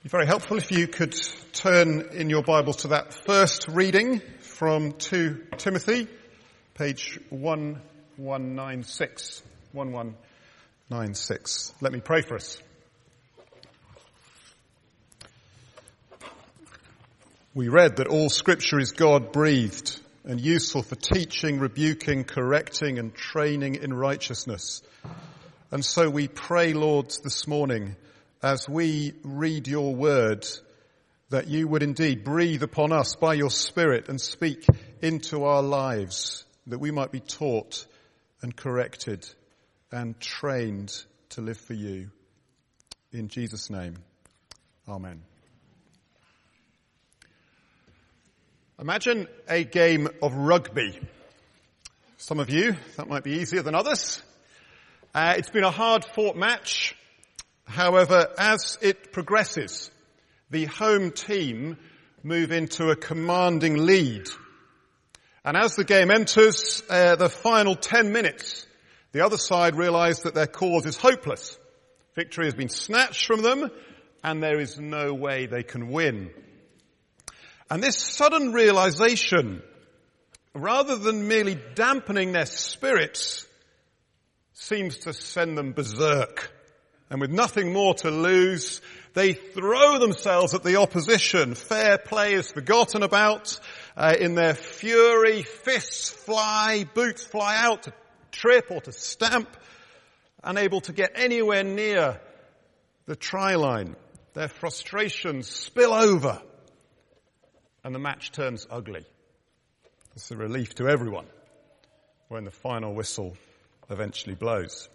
Very helpful if you could turn in your Bibles to that first reading from 2 Timothy, page 1196. 1196. Let me pray for us. We read that all Scripture is God-breathed and useful for teaching, rebuking, correcting and training in righteousness. And so we pray, Lord, this morning, as we read your word, that you would indeed breathe upon us by your Spirit and speak into our lives, that we might be taught and corrected and trained to live for you. In Jesus' name, amen. Imagine a game of rugby. Some of you, that might be easier than others. It's been a hard-fought match. However, as it progresses, the home team move into a commanding lead. And as the game enters the final 10 minutes, the other side realize that their cause is hopeless. Victory has been snatched from them, and there is no way they can win. And this sudden realization, rather than merely dampening their spirits, seems to send them berserk. And with nothing more to lose, they throw themselves at the opposition. Fair play is forgotten about. In their fury, fists fly, boots fly out to trip or to stamp, unable to get anywhere near the try line. Their frustrations spill over, and the match turns ugly. It's a relief to everyone when the final whistle eventually blows.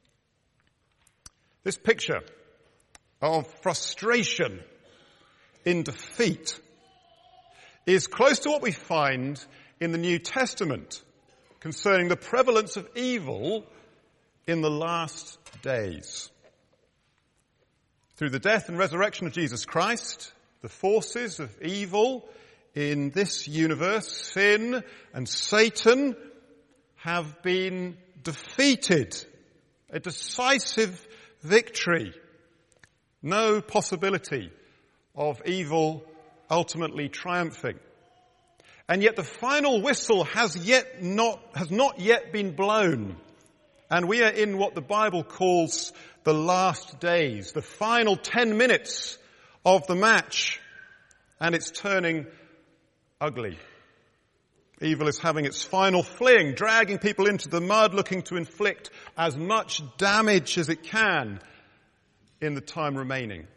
This picture of frustration in defeat is close to what we find in the New Testament concerning the prevalence of evil in the last days. Through the death and resurrection of Jesus Christ, the forces of evil in this universe, sin and Satan, have been defeated. A decisive victory. No possibility of evil ultimately triumphing. And yet the final whistle has not yet been blown. And we are in what the Bible calls the last days, the final 10 minutes of the match. And it's turning ugly. Evil is having its final fling, dragging people into the mud, looking to inflict as much damage as it can in the time remaining.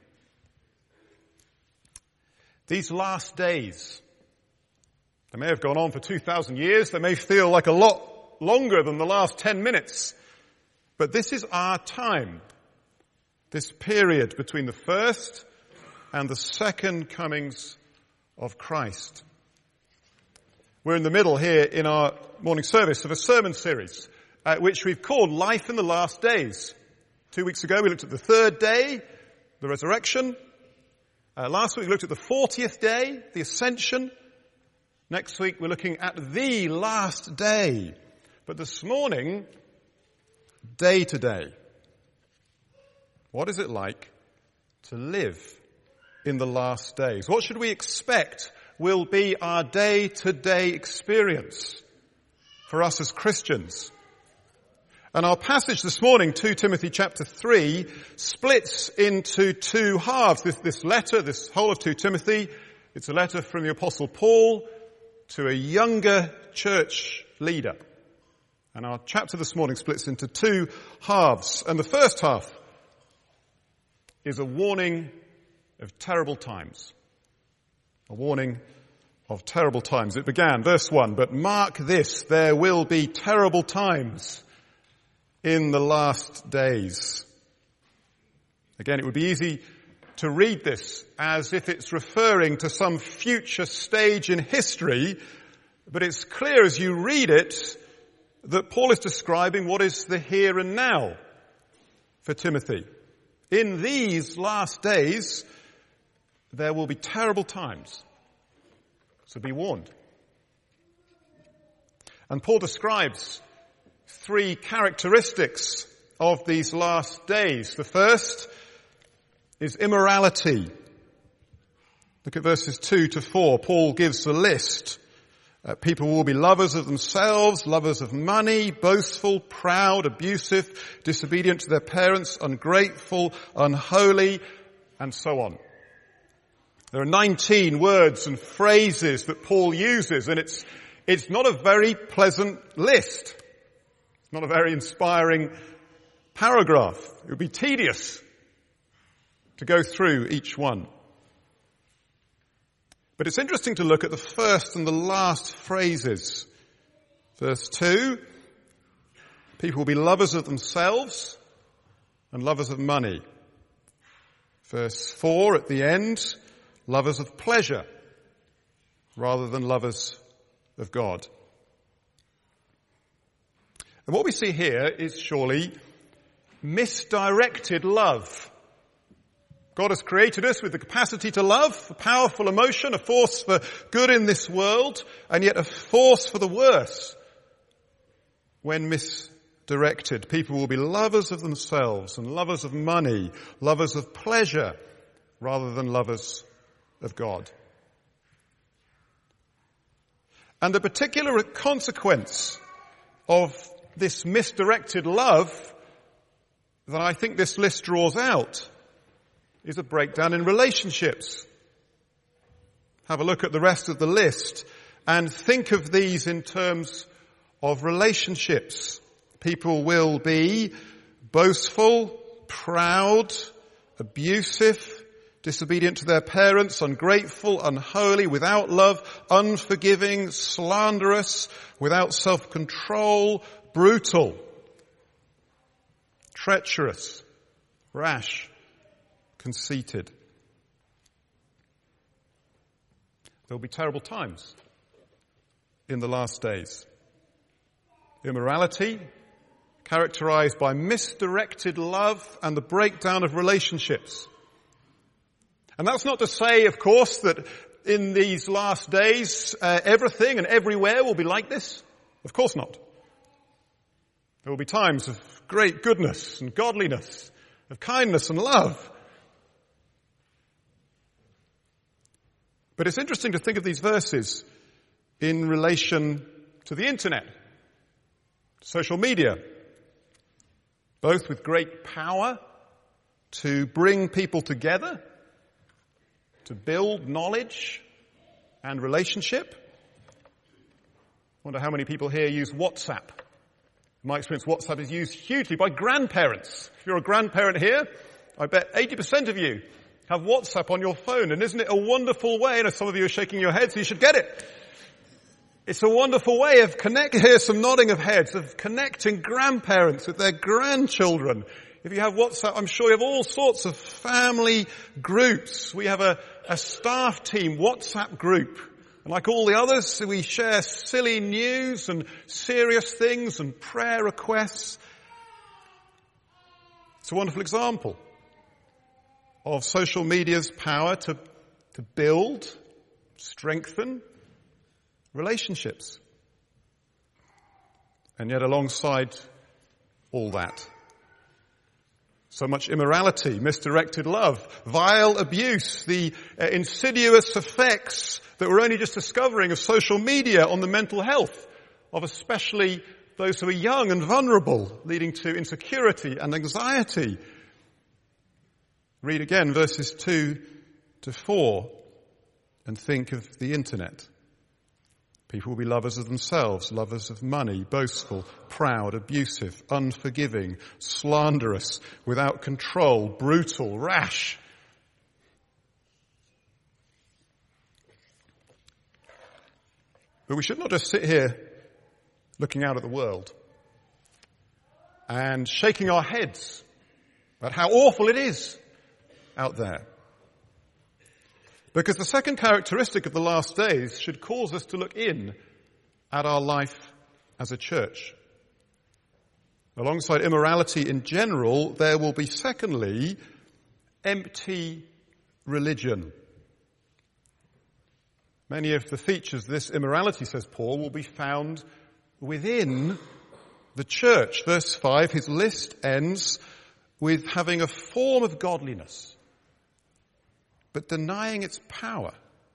These last days, they may have gone on for 2,000 years. They may feel like a lot longer than the last 10 minutes. But this is our time. This period between the first and the second comings of Christ. We're in the middle here in our morning service of a sermon series, which we've called Life in the Last Days. 2 weeks ago we looked at the third day, the resurrection. Last week we looked at the 40th day, the ascension. Next week we're looking at the last day. But this morning, day to day. What is it like to live in the last days? What should we expect will be our day-to-day experience for us as Christians? And our passage this morning, 2 Timothy chapter 3, splits into two halves. This letter, this whole of 2 Timothy, it's a letter from the Apostle Paul to a younger church leader. And our chapter this morning splits into two halves. And the first half is a warning of terrible times. A warning of terrible times. It began, verse 1, "But mark this, there will be terrible times in the last days." Again, it would be easy to read this as if it's referring to some future stage in history, but it's clear as you read it that Paul is describing what is the here and now for Timothy. In these last days, there will be terrible times. So be warned. And Paul describes three characteristics of these last days. The first is immorality. Look at verses 2 to 4. Paul gives a list. People will be lovers of themselves, lovers of money, boastful, proud, abusive, disobedient to their parents, ungrateful, unholy, and so on. There are 19 words and phrases that Paul uses, and it's not a very pleasant list. It's not a very inspiring paragraph. It would be tedious to go through each one. But it's interesting to look at the first and the last phrases. Verse 2, people will be lovers of themselves and lovers of money. Verse 4 at the end, lovers of pleasure rather than lovers of God. And what we see here is surely misdirected love. God has created us with the capacity to love, a powerful emotion, a force for good in this world, and yet a force for the worse. When misdirected, people will be lovers of themselves and lovers of money, lovers of pleasure, rather than lovers of God. And the particular consequence of this misdirected love that I think this list draws out is a breakdown in relationships. Have a look at the rest of the list and think of these in terms of relationships. People will be boastful, proud, abusive, disobedient to their parents, ungrateful, unholy, without love, unforgiving, slanderous, without self-control, brutal, treacherous, rash, conceited. There will be terrible times in the last days. Immorality, characterized by misdirected love and the breakdown of relationships. And that's not to say, of course, that in these last days, everything and everywhere will be like this. Of course not. There will be times of great goodness and godliness, of kindness and love. But it's interesting to think of these verses in relation to the internet, social media, both with great power to bring people together, to build knowledge and relationship. I wonder how many people here use WhatsApp. In my experience, WhatsApp is used hugely by grandparents. If you're a grandparent here, I bet 80% of you have WhatsApp on your phone. And isn't it a wonderful way? And some of you are shaking your heads, so you should get it. It's a wonderful way of connecting. Here's some nodding of heads, of connecting grandparents with their grandchildren. If you have WhatsApp, I'm sure you have all sorts of family groups. We have a staff team WhatsApp group. And like all the others, we share silly news and serious things and prayer requests. It's a wonderful example of social media's power to build, strengthen relationships. And yet alongside all that, so much immorality, misdirected love, vile abuse, the insidious effects that we're only just discovering of social media on the mental health of especially those who are young and vulnerable, leading to insecurity and anxiety. Read again verses 2 to 4 and think of the internet. People will be lovers of themselves, lovers of money, boastful, proud, abusive, unforgiving, slanderous, without control, brutal, rash. But we should not just sit here looking out at the world and shaking our heads at how awful it is out there. Because the second characteristic of the last days should cause us to look in at our life as a church. Alongside immorality in general, there will be, secondly, empty religion. Many of the features of this immorality, says Paul, will be found within the church. Verse 5, his list ends with having a form of godliness. but denying its power.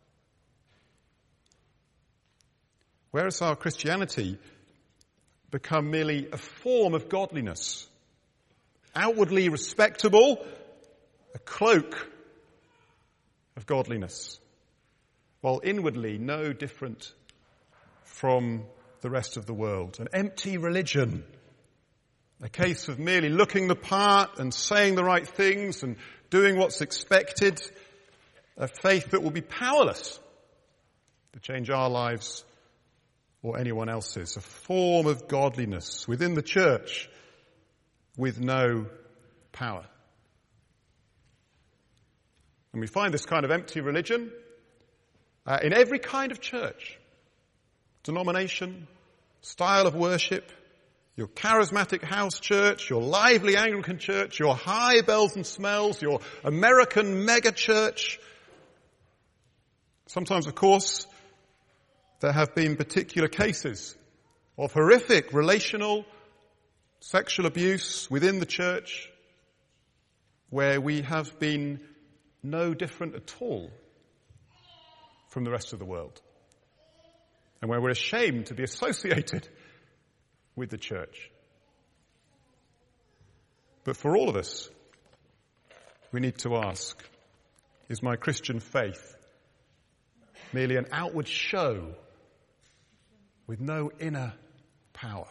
Where has our Christianity become merely a form of godliness? Outwardly respectable, a cloak of godliness, while inwardly no different from the rest of the world. An empty religion, a case of merely looking the part and saying the right things and doing what's expected, a faith that will be powerless to change our lives or anyone else's, a form of godliness within the church with no power. And we find this kind of empty religion in every kind of church, denomination, style of worship, your charismatic house church, your lively Anglican church, your high bells and smells, your American mega church. Sometimes, of course, there have been particular cases of horrific relational, sexual abuse within the church where we have been no different at all from the rest of the world, and where we're ashamed to be associated with the church. But for all of us, we need to ask, is my Christian faith merely an outward show with no inner power?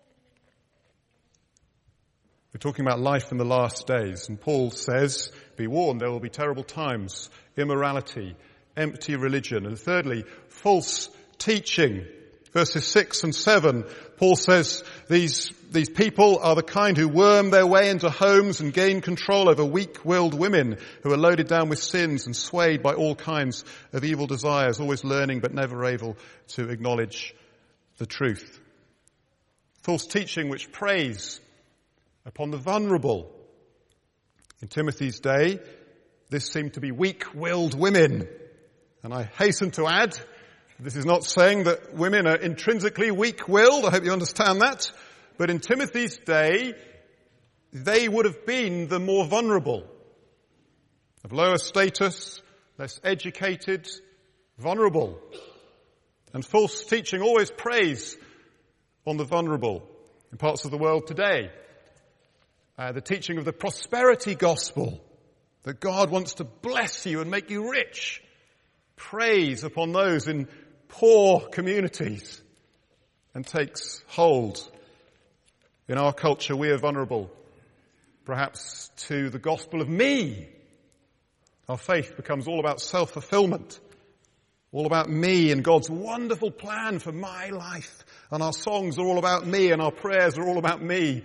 We're talking about life in the last days, and Paul says, be warned, there will be terrible times, immorality, empty religion, and thirdly, false teaching. Verses 6 and 7, Paul says these people are the kind who worm their way into homes and gain control over weak-willed women who are loaded down with sins and swayed by all kinds of evil desires, always learning but never able to acknowledge the truth. False teaching which preys upon the vulnerable. In Timothy's day, this seemed to be weak-willed women. And I hasten to add, this is not saying that women are intrinsically weak-willed. I hope you understand that. But in Timothy's day, they would have been the more vulnerable, of lower status, less educated, vulnerable. And false teaching always preys on the vulnerable in parts of the world today. The teaching of the prosperity gospel, that God wants to bless you and make you rich, preys upon those in poor communities and takes hold. In our culture, we are vulnerable, perhaps to the gospel of me. Our faith becomes all about self-fulfillment, all about me and God's wonderful plan for my life. And our songs are all about me, and our prayers are all about me.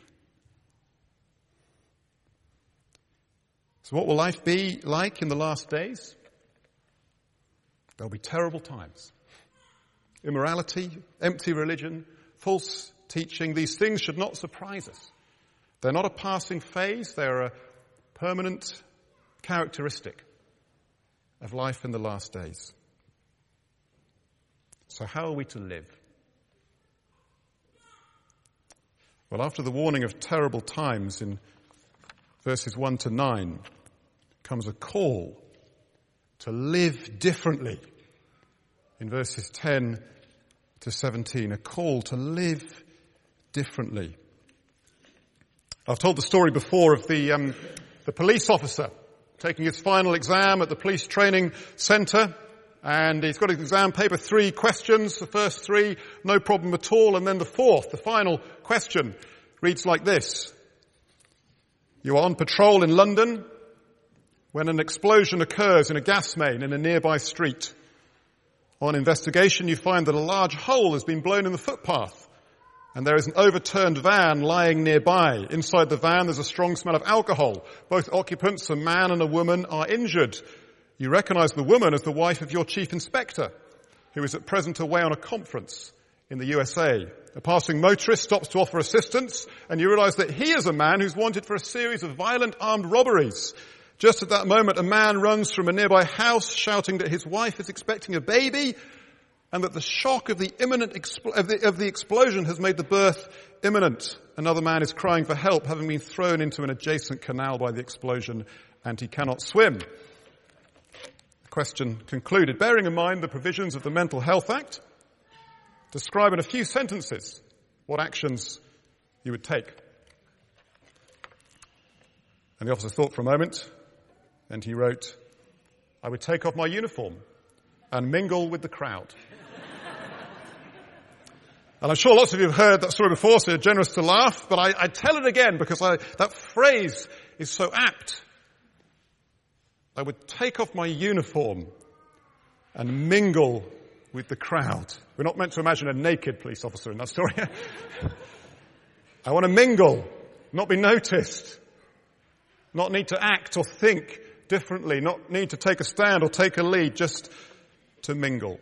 So what will life be like in the last days? There'll be terrible times. Immorality, empty religion, false teaching, these things should not surprise us. They're not a passing phase, they're a permanent characteristic of life in the last days. So how are we to live? Well, after the warning of terrible times in verses 1 to 9, comes a call to live differently. In verses 10 to 17, a call to live differently. I've told the story before of the police officer taking his final exam at the police training centre, and he's got his exam paper, 3 questions. The first 3, no problem at all, and then the fourth, the final question, reads like this. You are on patrol in London when an explosion occurs in a gas main in a nearby street. On investigation, you find that a large hole has been blown in the footpath, and there is an overturned van lying nearby. Inside the van, there's a strong smell of alcohol. Both occupants, a man and a woman, are injured. You recognize the woman as the wife of your chief inspector, who is at present away on a conference in the USA. A passing motorist stops to offer assistance, and you realize that he is a man who's wanted for a series of violent armed robberies. Just at that moment, a man runs from a nearby house shouting that his wife is expecting a baby, and that the shock of the imminent of the explosion has made the birth imminent. Another man is crying for help, having been thrown into an adjacent canal by the explosion, and he cannot swim. question concluded. Bearing in mind the provisions of the Mental Health Act, describe in a few sentences what actions you would take. And the officer thought for a moment, and he wrote, I would take off my uniform and mingle with the crowd. And I'm sure lots of you have heard that story before, so you're generous to laugh, but I tell it again because that phrase is so apt. I would take off my uniform and mingle with the crowd. We're not meant to imagine a naked police officer in that story. I want to mingle, not be noticed, not need to act or think differently, not need to take a stand or take a lead, just to mingle.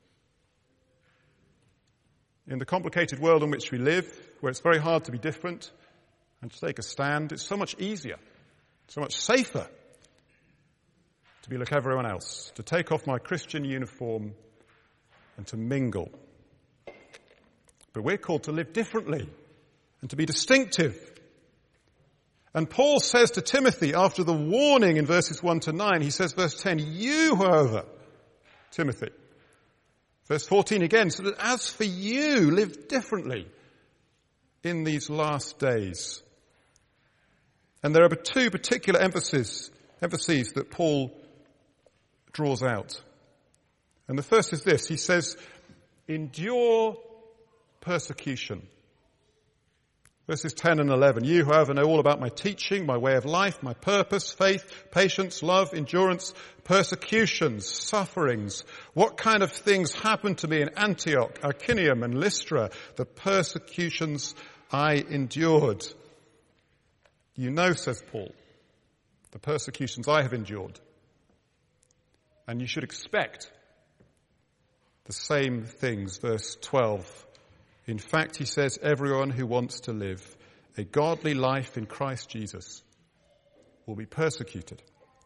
In the complicated world in which we live, where it's very hard to be different and to take a stand, it's so much easier, so much safer to be like everyone else, to take off my Christian uniform and to mingle. But we're called to live differently and to be distinctive. And Paul says to Timothy, after the warning in verses 1 to 9, he says, verse 10, you, however, Timothy. Verse 14 again, so that as for you, live differently in these last days. And there are two particular emphases that Paul draws out. And the first is this, he says, endure persecution. Verses 10 and 11, you, however, know all about my teaching, my way of life, my purpose, faith, patience, love, endurance, persecutions, sufferings. What kind of things happened to me in Antioch, Iconium, and Lystra, the persecutions I endured? You know, says Paul, the persecutions I have endured. And you should expect the same things. Verse 12. In fact, he says, everyone who wants to live a godly life in Christ Jesus will be persecuted.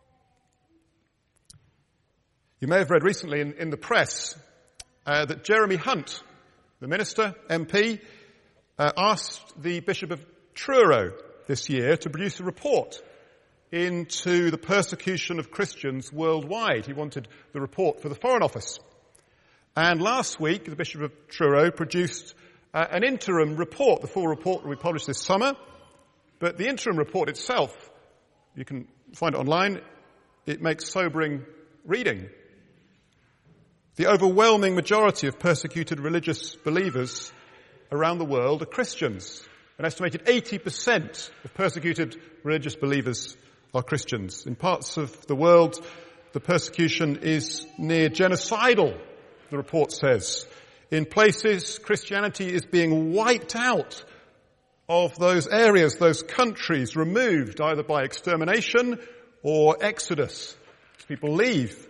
You may have read recently in the press that Jeremy Hunt, the minister, MP, asked the Bishop of Truro this year to produce a report into the persecution of Christians worldwide. He wanted the report for the Foreign Office. And last week, the Bishop of Truro produced an interim report. The full report will be published this summer. But the interim report itself, you can find it online, it makes sobering reading. The overwhelming majority of persecuted religious believers around the world are Christians. An estimated 80% of persecuted religious believers are Christians. In parts of the world, the persecution is near genocidal, the report says. In places, Christianity is being wiped out of those areas, those countries, removed either by extermination or exodus. People leave.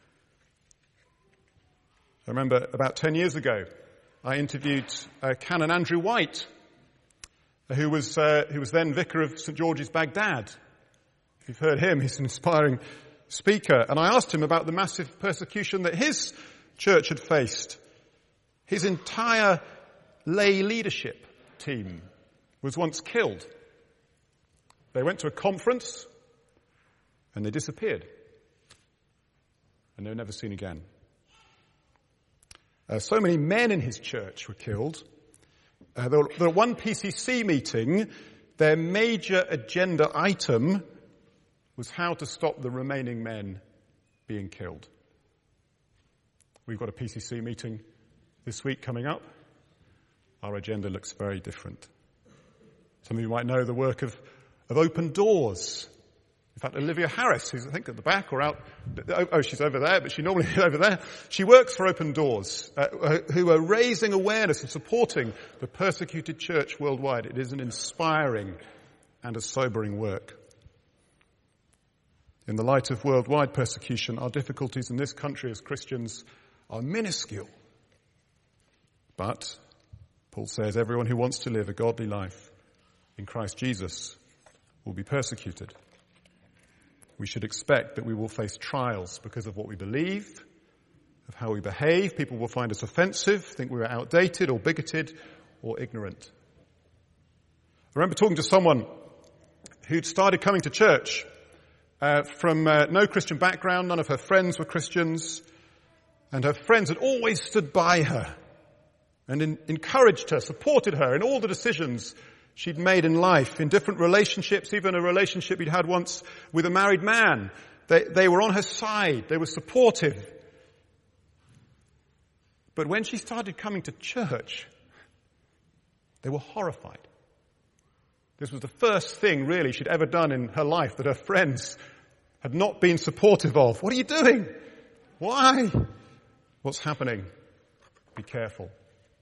I remember about 10 years ago, I interviewed Canon Andrew White, who was then vicar of St. George's, Baghdad. If you've heard him, he's an inspiring speaker. And I asked him about the massive persecution that his church had faced. His entire lay leadership team was once killed. They went to a conference and they disappeared. And they were never seen again. So many men in his church were killed. There were one PCC meeting, their major agenda item was how to stop the remaining men being killed. We've got a PCC meeting this week coming up. Our agenda looks very different. Some of you might know the work of Open Doors. In fact, Olivia Harris, who's I think at the back or out, she's over there, but she normally is over there. She works for Open Doors, who are raising awareness and supporting the persecuted church worldwide. It is an inspiring and a sobering work. In the light of worldwide persecution, our difficulties in this country as Christians are minuscule. But, Paul says, everyone who wants to live a godly life in Christ Jesus will be persecuted. We should expect that we will face trials because of what we believe, of how we behave. People will find us offensive, think we're outdated or bigoted or ignorant. I remember talking to someone who'd started coming to church from no Christian background. None of her friends were Christians. And her friends had always stood by her and encouraged her, supported her in all the decisions she'd made in life, in different relationships, even a relationship he'd had once with a married man. They were on her side. They were supportive. But when she started coming to church, they were horrified. This was the first thing, really, she'd ever done in her life that her friends had not been supportive of. What are you doing? Why? What's happening? Be careful.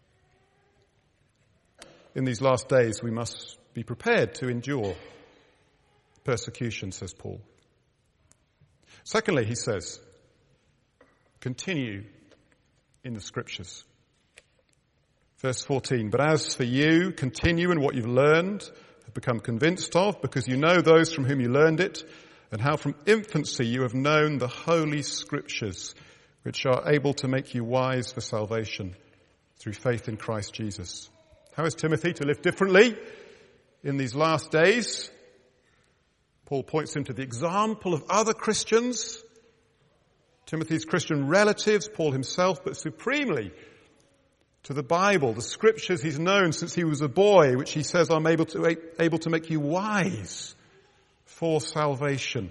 In these last days, we must be prepared to endure persecution, says Paul. Secondly, he says, continue in the Scriptures. Verse 14, but as for you, continue in what you've learned, have become convinced of, because you know those from whom you learned it, and how from infancy you have known the Holy Scriptures, which are able to make you wise for salvation through faith in Christ Jesus. How is Timothy to live differently in these last days? Paul points him to the example of other Christians, Timothy's Christian relatives, Paul himself, but supremely to the Bible, the Scriptures he's known since he was a boy, which he says are able to make you wise for salvation.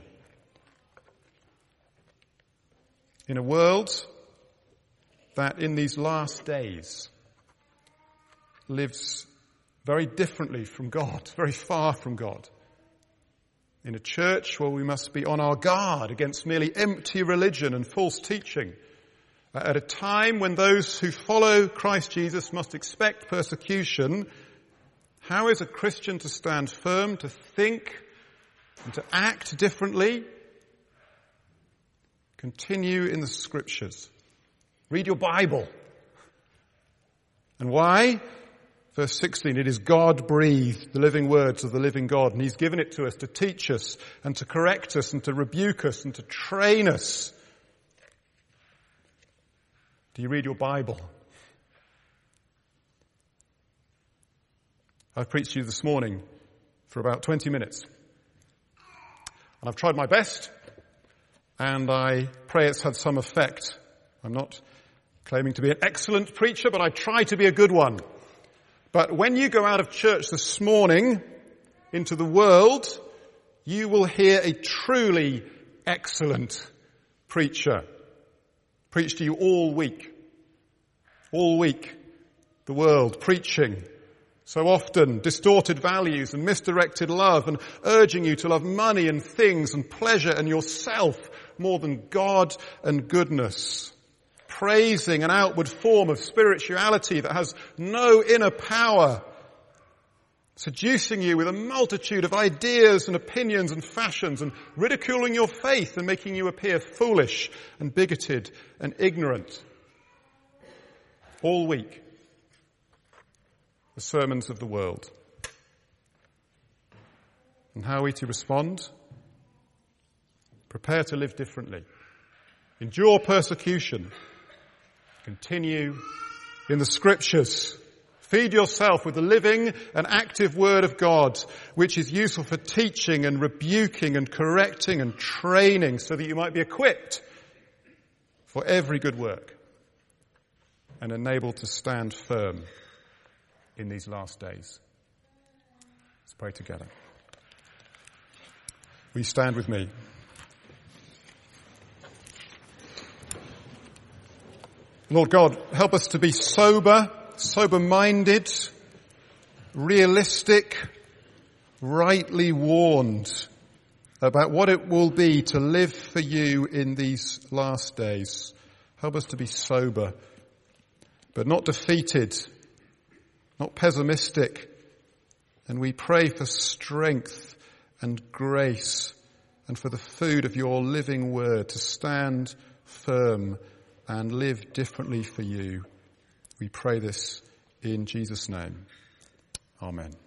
In a world that in these last days lives very differently from God, very far from God. In a church where we must be on our guard against merely empty religion and false teaching. At a time when those who follow Christ Jesus must expect persecution, how is a Christian to stand firm, to think and to act differently? Continue in the Scriptures. Read your Bible. And why? Verse 16, it is God-breathed, the living words of the living God, and He's given it to us to teach us and to correct us and to rebuke us and to train us. Do you read your Bible? I've preached to you this morning for about 20 minutes. And I've tried my best, and I pray it's had some effect. I'm not claiming to be an excellent preacher, but I try to be a good one. But when you go out of church this morning into the world, you will hear a truly excellent preacher preach to you all week. All week, the world preaching so often distorted values and misdirected love and urging you to love money and things and pleasure and yourself more than God and goodness. Praising an outward form of spirituality that has no inner power. Seducing you with a multitude of ideas and opinions and fashions and ridiculing your faith and making you appear foolish and bigoted and ignorant. All week, the sermons of the world. And how are we to respond? Prepare to live differently. Endure persecution. Continue in the Scriptures. Feed yourself with the living and active Word of God, which is useful for teaching and rebuking and correcting and training, so that you might be equipped for every good work and enabled to stand firm in these last days. Let's pray together. Will you stand with me? Lord God, help us to be sober-minded, realistic, rightly warned about what it will be to live for you in these last days. Help us to be sober, but not defeated, not pessimistic. And we pray for strength and grace and for the food of your living word to stand firm and live differently for you. We pray this in Jesus' name. Amen.